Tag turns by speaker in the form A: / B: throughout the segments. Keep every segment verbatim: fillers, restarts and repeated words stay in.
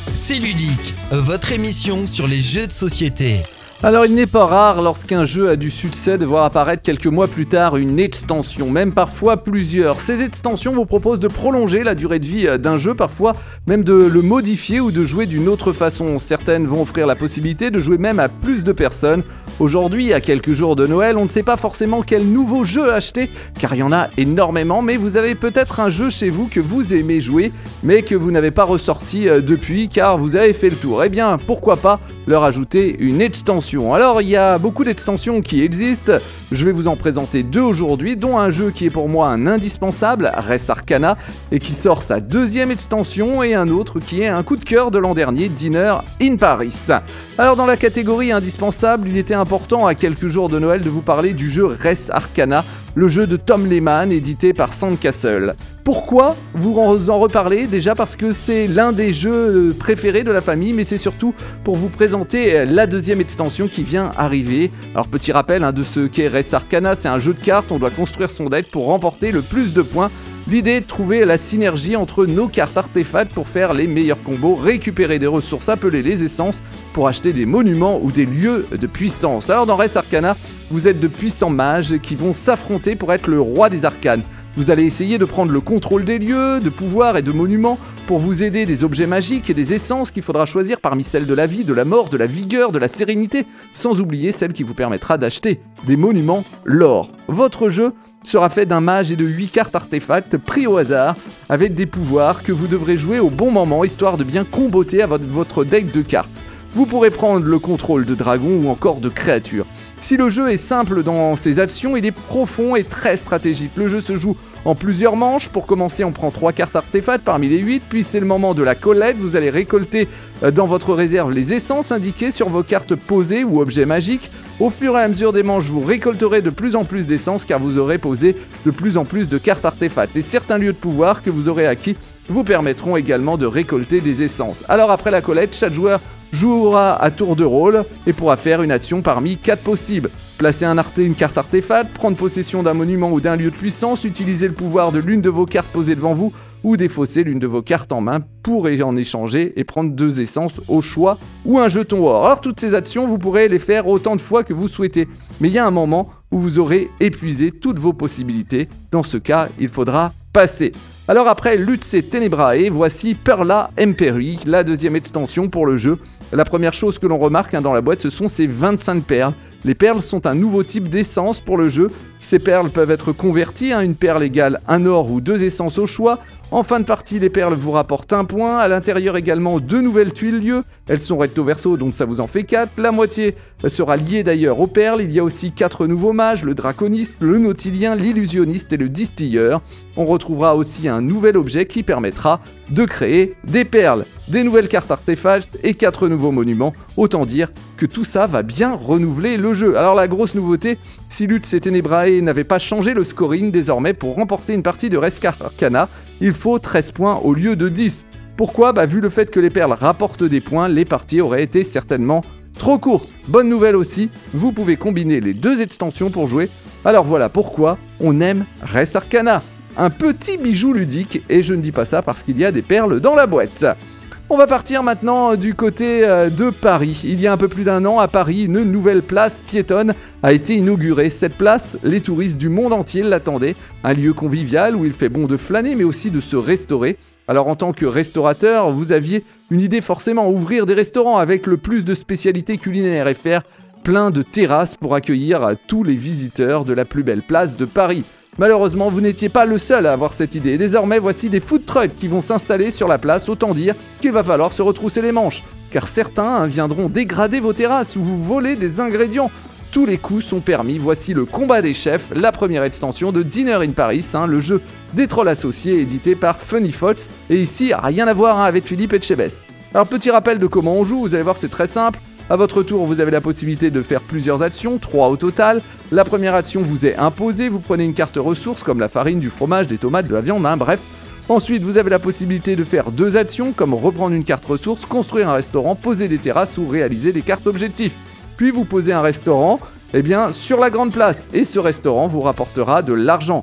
A: C'est ludique, votre émission sur les jeux de société.
B: Alors il n'est pas rare lorsqu'un jeu a du succès de voir apparaître quelques mois plus tard une extension, même parfois plusieurs. Ces extensions vous proposent de prolonger la durée de vie d'un jeu, parfois même de le modifier ou de jouer d'une autre façon. Certaines vont offrir la possibilité de jouer même à plus de personnes. Aujourd'hui, à quelques jours de Noël, on ne sait pas forcément quel nouveau jeu acheter, car il y en a énormément, mais vous avez peut-être un jeu chez vous que vous aimez jouer, mais que vous n'avez pas ressorti depuis, car vous avez fait le tour. Eh bien, pourquoi pas leur ajouter une extension ? Alors, il y a beaucoup d'extensions qui existent, je vais vous en présenter deux aujourd'hui, dont un jeu qui est pour moi un indispensable, Res Arcana, et qui sort sa deuxième extension, et un autre qui est un coup de cœur de l'an dernier, Dinner in Paris. Alors, dans la catégorie indispensable, il était important à quelques jours de Noël de vous parler du jeu Res Arcana, le jeu de Tom Lehmann, édité par Sandcastle. Pourquoi vous en reparler ? Déjà parce que c'est l'un des jeux préférés de la famille, mais c'est surtout pour vous présenter la deuxième extension qui vient arriver. Alors petit rappel hein, de ce qu'est Res Arcana, c'est un jeu de cartes, on doit construire son deck pour remporter le plus de points. L'idée est de trouver la synergie entre nos cartes artefacts pour faire les meilleurs combos, récupérer des ressources appelées les essences pour acheter des monuments ou des lieux de puissance. Alors dans Res Arcana, vous êtes de puissants mages qui vont s'affronter pour être le roi des arcanes. Vous allez essayer de prendre le contrôle des lieux, de pouvoirs et de monuments pour vous aider des objets magiques et des essences qu'il faudra choisir parmi celles de la vie, de la mort, de la vigueur, de la sérénité, sans oublier celle qui vous permettra d'acheter des monuments l'or. Votre jeu sera fait d'un mage et de huit cartes artefacts pris au hasard, avec des pouvoirs que vous devrez jouer au bon moment, histoire de bien comboter à votre deck de cartes. Vous pourrez prendre le contrôle de dragons ou encore de créatures. Si le jeu est simple dans ses actions, il est profond et très stratégique. Le jeu se joue en plusieurs manches. Pour commencer, on prend trois cartes artefacts parmi les huit, puis c'est le moment de la collecte. Vous allez récolter dans votre réserve les essences indiquées sur vos cartes posées ou objets magiques. Au fur et à mesure des manches, vous récolterez de plus en plus d'essences car vous aurez posé de plus en plus de cartes artefacts. Et certains lieux de pouvoir que vous aurez acquis vous permettront également de récolter des essences. Alors après la collecte, chaque joueur jouera à tour de rôle et pourra faire une action parmi quatre possibles. Placer un arte- une carte artefact, prendre possession d'un monument ou d'un lieu de puissance, utiliser le pouvoir de l'une de vos cartes posées devant vous ou défausser l'une de vos cartes en main pour en échanger et prendre deux essences au choix ou un jeton or. Alors toutes ces actions, vous pourrez les faire autant de fois que vous souhaitez. Mais il y a un moment où vous aurez épuisé toutes vos possibilités. Dans ce cas, il faudra passer. Alors après Lutz Tenebrae, voici Perla Emperi, la deuxième extension pour le jeu. La première chose que l'on remarque hein, dans la boîte, ce sont ces vingt-cinq perles. Les perles sont un nouveau type d'essence pour le jeu. Ces perles peuvent être converties, hein, une perle égale un or ou deux essences au choix. En fin de partie, les perles vous rapportent un point. À l'intérieur également, deux nouvelles tuiles lieu. Elles sont recto verso, donc ça vous en fait quatre. La moitié sera liée d'ailleurs aux perles. Il y a aussi quatre nouveaux mages, le draconiste, le nautilien, l'illusionniste et le distilleur. On retrouvera aussi un nouvel objet qui permettra de créer des perles, des nouvelles cartes artefacts et quatre nouveaux monuments. Autant dire que tout ça va bien renouveler le jeu. Alors la grosse nouveauté, si Lutz et Tenebrae n'avaient pas changé le scoring, désormais pour remporter une partie de Res Arcana, il faut treize points au lieu de dix. Pourquoi ? Bah vu le fait que les perles rapportent des points, les parties auraient été certainement trop courtes. Bonne nouvelle aussi, vous pouvez combiner les deux extensions pour jouer. Alors voilà pourquoi on aime Res Arcana. Un petit bijou ludique, et je ne dis pas ça parce qu'il y a des perles dans la boîte. On va partir maintenant du côté de Paris. Il y a un peu plus d'un an, à Paris, une nouvelle place piétonne a été inaugurée. Cette place, les touristes du monde entier l'attendaient. Un lieu convivial où il fait bon de flâner, mais aussi de se restaurer. Alors en tant que restaurateur, vous aviez une idée forcément, ouvrir des restaurants avec le plus de spécialités culinaires et faire plein de terrasses pour accueillir tous les visiteurs de la plus belle place de Paris. Malheureusement, vous n'étiez pas le seul à avoir cette idée. Et désormais, voici des food trucks qui vont s'installer sur la place. Autant dire qu'il va falloir se retrousser les manches. Car certains hein, viendront dégrader vos terrasses ou vous voler des ingrédients. Tous les coups sont permis. Voici le combat des chefs, la première extension de Dinner in Paris, hein, le jeu des trolls associés édité par Funny Fox. Et ici, rien à voir hein, avec Philippe Etchebest. Alors, petit rappel de comment on joue. Vous allez voir, c'est très simple. À votre tour, vous avez la possibilité de faire plusieurs actions, trois au total. La première action vous est imposée, vous prenez une carte ressources comme la farine, du fromage, des tomates, de la viande, hein, bref. Ensuite, vous avez la possibilité de faire deux actions comme reprendre une carte ressource, construire un restaurant, poser des terrasses ou réaliser des cartes objectifs. Puis vous posez un restaurant eh bien, sur la grande place et ce restaurant vous rapportera de l'argent.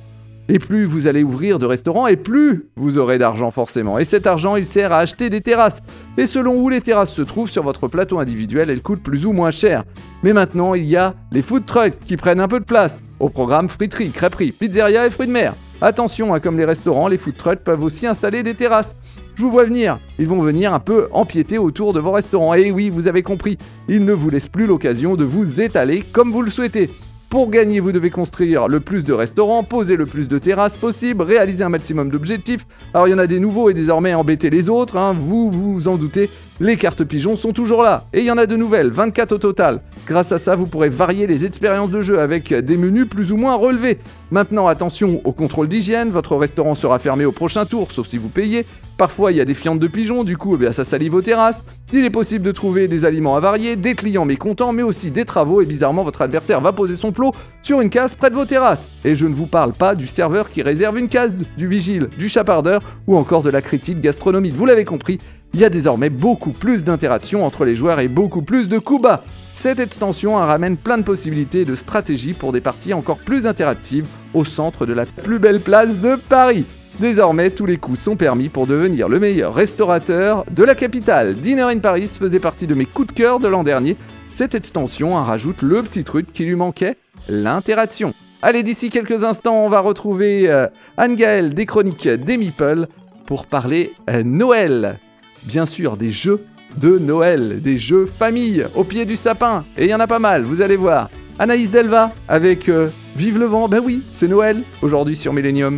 B: Et plus vous allez ouvrir de restaurants, et plus vous aurez d'argent forcément. Et cet argent, il sert à acheter des terrasses. Et selon où les terrasses se trouvent sur votre plateau individuel, elles coûtent plus ou moins cher. Mais maintenant, il y a les food trucks qui prennent un peu de place. Au programme friterie, crêperie, pizzeria et fruits de mer. Attention, hein, comme les restaurants, les food trucks peuvent aussi installer des terrasses. Je vous vois venir, ils vont venir un peu empiéter autour de vos restaurants. Et oui, vous avez compris, ils ne vous laissent plus l'occasion de vous étaler comme vous le souhaitez. Pour gagner, vous devez construire le plus de restaurants, poser le plus de terrasses possible, réaliser un maximum d'objectifs. Alors il y en a des nouveaux et désormais embêter les autres, hein. vous vous en doutez, les cartes pigeons sont toujours là. Et il y en a de nouvelles, vingt-quatre au total. Grâce à ça, vous pourrez varier les expériences de jeu avec des menus plus ou moins relevés. Maintenant, attention au contrôle d'hygiène, votre restaurant sera fermé au prochain tour, sauf si vous payez. Parfois, il y a des fientes de pigeons, du coup, eh bien, ça salive aux terrasses. Il est possible de trouver des aliments avariés, des clients mécontents, mais aussi des travaux, et bizarrement, votre adversaire va poser son plot sur une case près de vos terrasses. Et je ne vous parle pas du serveur qui réserve une case, du vigile, du chapardeur, ou encore de la critique gastronomique. Vous l'avez compris, il y a désormais beaucoup plus d'interactions entre les joueurs et beaucoup plus de coups bas. Cette extension hein, ramène plein de possibilités et de stratégies pour des parties encore plus interactives au centre de la plus belle place de Paris. Désormais, tous les coups sont permis pour devenir le meilleur restaurateur de la capitale. Dinner in Paris faisait partie de mes coups de cœur de l'an dernier. Cette extension hein, rajoute le petit truc qui lui manquait, l'interaction. Allez, d'ici quelques instants, on va retrouver euh, Anne-Gaëlle des chroniques des Meeple pour parler euh, Noël. Bien sûr, des jeux de Noël, des jeux famille au pied du sapin. Et il y en a pas mal, vous allez voir. Anaïs Delva avec euh, Vive le vent, ben oui, c'est Noël, aujourd'hui sur Millennium.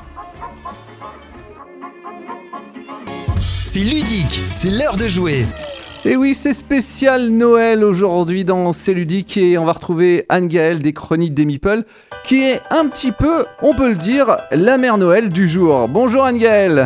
A: C'est ludique, c'est l'heure de jouer.
B: Et oui, c'est spécial Noël aujourd'hui dans C'est ludique et on va retrouver Anne-Gaëlle des Chroniques des Meeple qui est un petit peu, on peut le dire, la mère Noël du jour. Bonjour Anne-Gaëlle.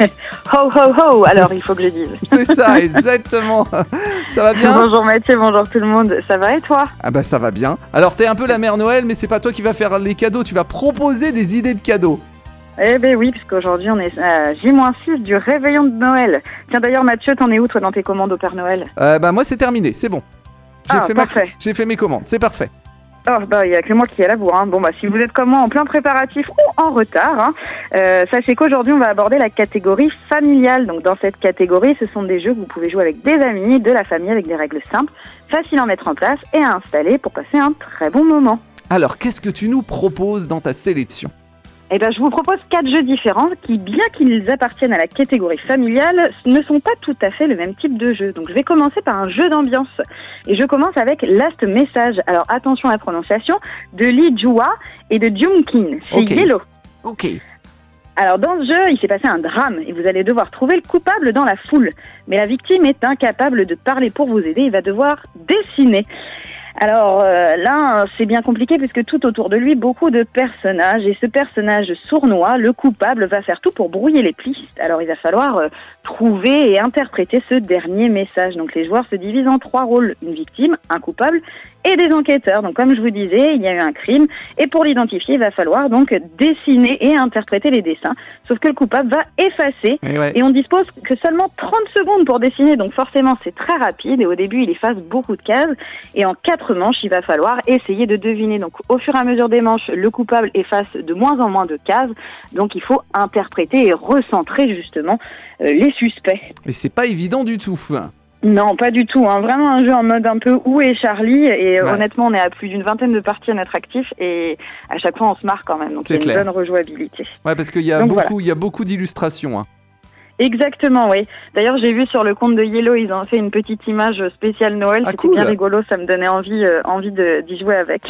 C: Ho ho ho, alors il faut que je dise.
B: C'est ça, exactement. Ça va bien ?
C: Bonjour Mathieu, bonjour tout le monde. Ça va et toi ?
B: Ah bah ça va bien. Alors t'es un peu la mère Noël, mais c'est pas toi qui vas faire les cadeaux, tu vas proposer des idées de cadeaux.
C: Eh ben oui, puisqu'aujourd'hui on est à J moins six du réveillon de Noël. Tiens d'ailleurs Mathieu, t'en es où toi dans tes commandes au Père Noël ?
B: euh, Bah moi c'est terminé, c'est bon. J'ai,
C: ah,
B: fait
C: parfait.
B: ma... J'ai fait mes commandes, c'est parfait.
C: Oh bah il y a que moi qui ai la bourre. Hein. Bon bah si vous êtes comme moi en plein préparatif ou en retard, hein, euh, sachez qu'aujourd'hui on va aborder la catégorie familiale. Donc dans cette catégorie, ce sont des jeux que vous pouvez jouer avec des amis, de la famille, avec des règles simples, faciles à mettre en place et à installer pour passer un très bon moment.
B: Alors qu'est-ce que tu nous proposes dans ta sélection ?
C: Eh ben, je vous propose quatre jeux différents qui, bien qu'ils appartiennent à la catégorie familiale, ne sont pas tout à fait le même type de jeu. Donc, je vais commencer par un jeu d'ambiance. Et je commence avec Last Message. Alors, attention à la prononciation, de Lee Jua et de Jungkin. C'est
B: okay.
C: Yellow.
B: Ok.
C: Alors, dans ce jeu, il s'est passé un drame et vous allez devoir trouver le coupable dans la foule. Mais la victime est incapable de parler pour vous aider. Il va devoir dessiner. Alors euh, là, c'est bien compliqué puisque tout autour de lui, beaucoup de personnages. Et ce personnage sournois, le coupable, va faire tout pour brouiller les pistes. Alors il va falloir euh, trouver et interpréter ce dernier message. Donc les joueurs se divisent en trois rôles. Une victime, un coupable et des enquêteurs. Donc comme je vous disais, il y a eu un crime. Et pour l'identifier, il va falloir donc dessiner et interpréter les dessins. Sauf que le coupable va effacer.
B: Et, ouais.
C: et on dispose que seulement trente secondes pour dessiner. Donc forcément, c'est très rapide. Et au début, il efface beaucoup de cases. Et en quatre manches, il va falloir essayer de deviner. Donc au fur et à mesure des manches, le coupable efface de moins en moins de cases. Donc il faut interpréter et recentrer justement euh, les suspects.
B: Mais c'est pas évident du tout.
C: Non, pas du tout. Hein. Vraiment un jeu en mode un peu Où est Charlie ? Et ouais. honnêtement, on est à plus d'une vingtaine de parties à notre actif et à chaque fois, on se marre quand même. Donc
B: c'est
C: il y a
B: clair.
C: une bonne rejouabilité.
B: Ouais, parce qu'il y a,
C: Donc,
B: beaucoup,
C: voilà.
B: il y a beaucoup d'illustrations. Hein.
C: Exactement, oui. D'ailleurs, j'ai vu sur le compte de Yellow, ils ont fait une petite image spéciale Noël.
B: Ah,
C: C'était
B: cool.
C: bien rigolo, ça me donnait envie, euh, envie de, d'y jouer avec.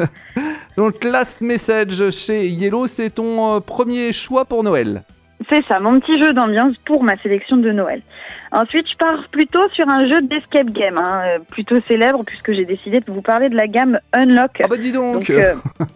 B: Donc, Last Message chez Yellow, c'est ton euh, premier choix pour Noël ?
C: C'est ça, mon petit jeu d'ambiance pour ma sélection de Noël. Ensuite, je pars plutôt sur un jeu d'escape game, hein, euh, plutôt célèbre, puisque j'ai décidé de vous parler de la gamme Unlock.
B: Ah bah dis donc,
C: donc euh,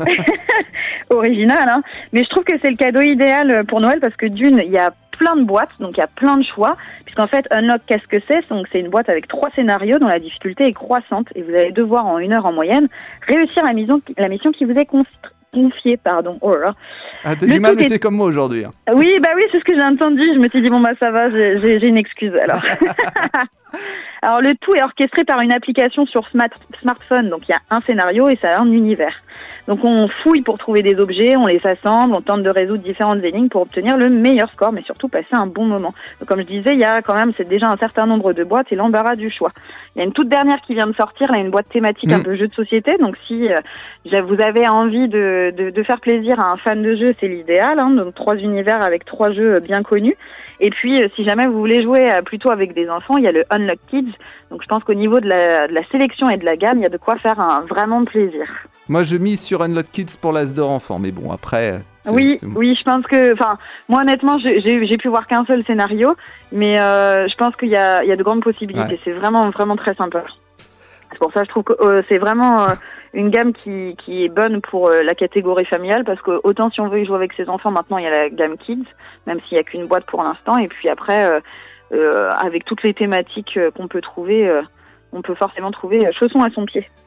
C: original, hein. Mais je trouve que c'est le cadeau idéal pour Noël, parce que d'une, il y a plein de boîtes, donc il y a plein de choix, puisqu'en fait, Unlock, qu'est-ce que c'est ? Donc c'est une boîte avec trois scénarios dont la difficulté est croissante, et vous allez devoir, en une heure en moyenne, réussir la mission, la mission qui vous est confiée. Confié, pardon. Oh là.
B: Ah, t'as du mal, mais est... c'est comme moi aujourd'hui. Hein.
C: Oui, bah oui, c'est ce que j'ai entendu. Je me suis dit, bon, bah ça va, j'ai, j'ai, j'ai une excuse alors. Alors le tout est orchestré par une application sur smart- smartphone, donc il y a un scénario et ça a un univers. Donc on fouille pour trouver des objets, on les assemble, on tente de résoudre différentes énigmes pour obtenir le meilleur score, mais surtout passer un bon moment. Donc comme je disais, il y a quand même c'est déjà un certain nombre de boîtes et l'embarras du choix. Il y a une toute dernière qui vient de sortir, là, une boîte thématique mmh. un peu jeu de société. Donc si euh, vous avez envie de, de, de faire plaisir à un fan de jeu, c'est l'idéal. Hein, donc trois univers avec trois jeux bien connus. Et puis, euh, si jamais vous voulez jouer euh, plutôt avec des enfants, il y a le Unlock Kids. Donc, je pense qu'au niveau de la, de la sélection et de la gamme, il y a de quoi faire un vraiment plaisir.
B: Moi, je mise sur Unlock Kids pour l'As d'or enfant, mais bon, après... C'est,
C: oui,
B: c'est...
C: oui, je pense que... Enfin, moi, honnêtement, j'ai, j'ai, j'ai pu voir qu'un seul scénario, mais euh, je pense qu'il y a, il y a de grandes possibilités. Ouais. C'est vraiment, vraiment très sympa. C'est pour ça que je trouve que euh, c'est vraiment... Euh, une gamme qui, qui est bonne pour euh, la catégorie familiale, parce que autant si on veut y jouer avec ses enfants, maintenant il y a la gamme Kids, même s'il n'y a qu'une boîte pour l'instant, et puis après, euh, euh, avec toutes les thématiques euh, qu'on peut trouver, euh, on peut forcément trouver euh, chaussons à son pied.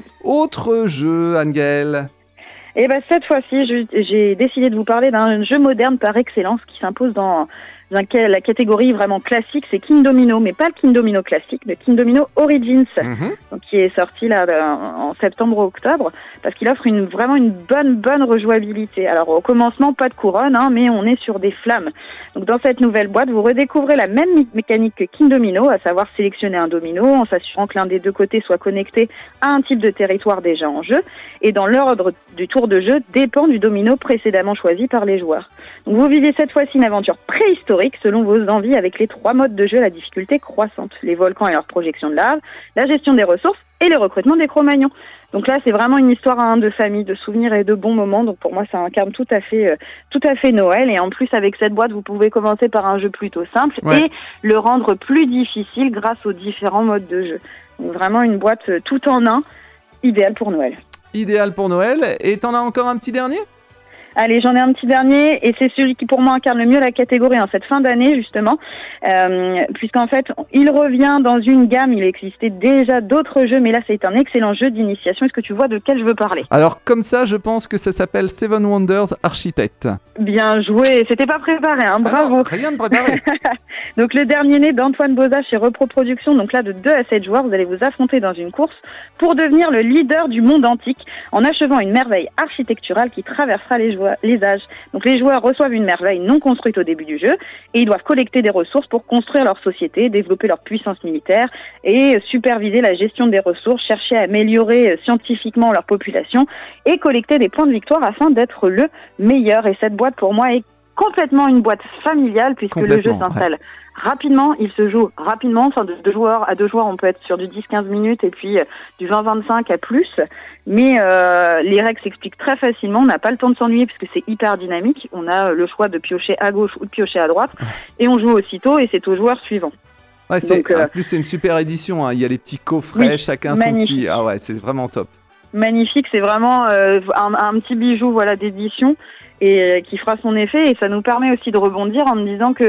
B: Autre jeu, Anne-Gaëlle.
C: Et ben cette fois-ci, je, j'ai décidé de vous parler d'un jeu moderne par excellence qui s'impose dans... la catégorie vraiment classique, c'est King Domino, mais pas le King Domino classique, le King Domino Origins, mmh. donc, qui est sorti là en septembre ou octobre, parce qu'il offre une, vraiment une bonne, bonne rejouabilité. Alors au commencement, pas de couronne, hein, mais on est sur des flammes. Donc dans cette nouvelle boîte, vous redécouvrez la même mécanique que King Domino, à savoir sélectionner un domino en s'assurant que l'un des deux côtés soit connecté à un type de territoire déjà en jeu, et dans l'ordre du tour de jeu dépend du domino précédemment choisi par les joueurs. Donc vous vivez cette fois-ci une aventure préhistorique selon vos envies avec les trois modes de jeu à la difficulté croissante. Les volcans et leurs projections de lave, la gestion des ressources et le recrutement des Cro-Magnons. Donc là, c'est vraiment une histoire hein, de famille, de souvenirs et de bons moments. Donc pour moi, ça incarne tout à fait, euh, tout à fait Noël. Et en plus, avec cette boîte, vous pouvez commencer par un jeu plutôt simple ouais. et le rendre plus difficile grâce aux différents modes de jeu. Donc vraiment une boîte euh, tout en un, idéale pour Noël.
B: Idéal pour Noël. Et t'en as encore un petit dernier ?
C: Allez, j'en ai un petit dernier, et c'est celui qui pour moi incarne le mieux la catégorie en cette fin d'année justement, euh, puisqu'en fait il revient dans une gamme, il existait déjà d'autres jeux, mais là c'est un excellent jeu d'initiation. Est-ce que tu vois de quel je veux parler ?
B: Alors comme ça, je pense que ça s'appelle Seven Wonders Architect.
C: Bien joué, c'était pas préparé, hein, bravo.
B: Alors, rien de préparé.
C: Donc le dernier né d'Antoine Boza chez Repro Productions, donc là de deux à sept joueurs, vous allez vous affronter dans une course pour devenir le leader du monde antique en achevant une merveille architecturale qui traversera les, joueurs, les âges. Donc les joueurs reçoivent une merveille non construite au début du jeu et ils doivent collecter des ressources pour construire leur société, développer leur puissance militaire et superviser la gestion des ressources, chercher à améliorer scientifiquement leur population et collecter des points de victoire afin d'être le meilleur. Et cette boîte pour moi est complètement une boîte familiale puisque le jeu s'installe ouais. rapidement, il se joue rapidement, enfin de deux joueurs à deux joueurs on peut être sur du dix à quinze minutes et puis euh, du vingt à vingt-cinq à plus, mais euh, les règles s'expliquent très facilement, on n'a pas le temps de s'ennuyer puisque c'est hyper dynamique, on a le choix de piocher à gauche ou de piocher à droite et on joue aussitôt et c'est au joueur suivant.
B: Ouais, c'est, Donc, euh, en plus c'est une super édition, hein. Il y a les petits coffrets, oui, chacun magnifique. Son petit, ah ouais c'est vraiment top.
C: Magnifique, c'est vraiment euh, un, un petit bijou voilà d'édition et euh, qui fera son effet et ça nous permet aussi de rebondir en me disant que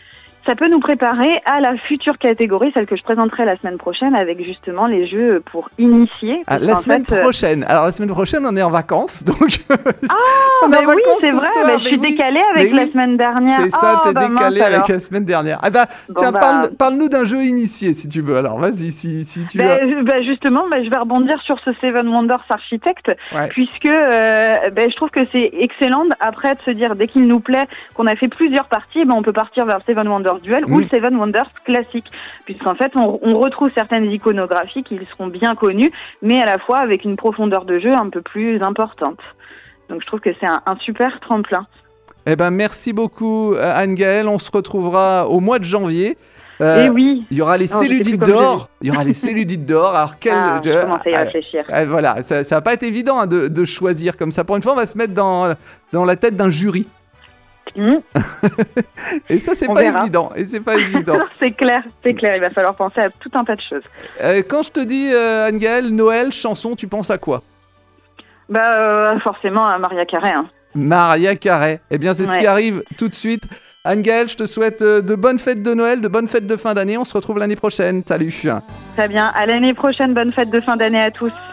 C: ça peut nous préparer à la future catégorie, celle que je présenterai la semaine prochaine avec justement les jeux pour initier.
B: Ah, la semaine fait, prochaine. Alors la semaine prochaine on est en vacances donc.
C: Ah on est en oui c'est vrai. Bah, je suis oui. décalée avec oui. la semaine dernière.
B: C'est ça,
C: oh,
B: t'es
C: bah,
B: décalée
C: mince,
B: avec la semaine dernière. Ah bah bon, tiens bah... Parle, parle-nous d'un jeu initié si tu veux. Alors vas-y si si tu veux.
C: Bah, bah, justement bah, je vais rebondir sur ce Seven Wonders Architect ouais. puisque euh, bah, je trouve que c'est excellent après de se dire dès qu'il nous plaît qu'on a fait plusieurs parties, bah, on peut partir vers Seven Wonders Duel mmh. ou le Seven Wonders classique, puisqu'en fait on, on retrouve certaines iconographies qui seront bien connues, mais à la fois avec une profondeur de jeu un peu plus importante. Donc je trouve que c'est un, un super tremplin.
B: Eh ben merci beaucoup Anne-Gaëlle, on se retrouvera au mois de janvier. Euh,
C: Et oui.
B: Il y aura les
C: oh,
B: Céludites d'or. Il y aura les Céludites d'or. Alors quel
C: ah, je commence à y réfléchir.
B: Euh, euh, voilà, ça, ça va pas être évident hein, de, de choisir comme ça. Pour une fois, on va se mettre dans dans la tête d'un jury. Mmh. Et ça c'est on pas verra. évident et c'est pas évident.
C: c'est clair, c'est clair, il va falloir penser à tout un tas de choses.
B: Euh, quand je te dis euh, Anne-Gaëlle, Noël, chanson, tu penses à quoi?
C: Bah euh, forcément à Mariah Carey. Hein.
B: Mariah Carey. Eh bien c'est ouais. ce qui arrive tout de suite. Anne-Gaëlle, je te souhaite de bonnes fêtes de Noël, de bonnes fêtes de fin d'année. On se retrouve l'année prochaine. Salut.
C: Très bien. À l'année prochaine. Bonne fête de fin d'année à tous.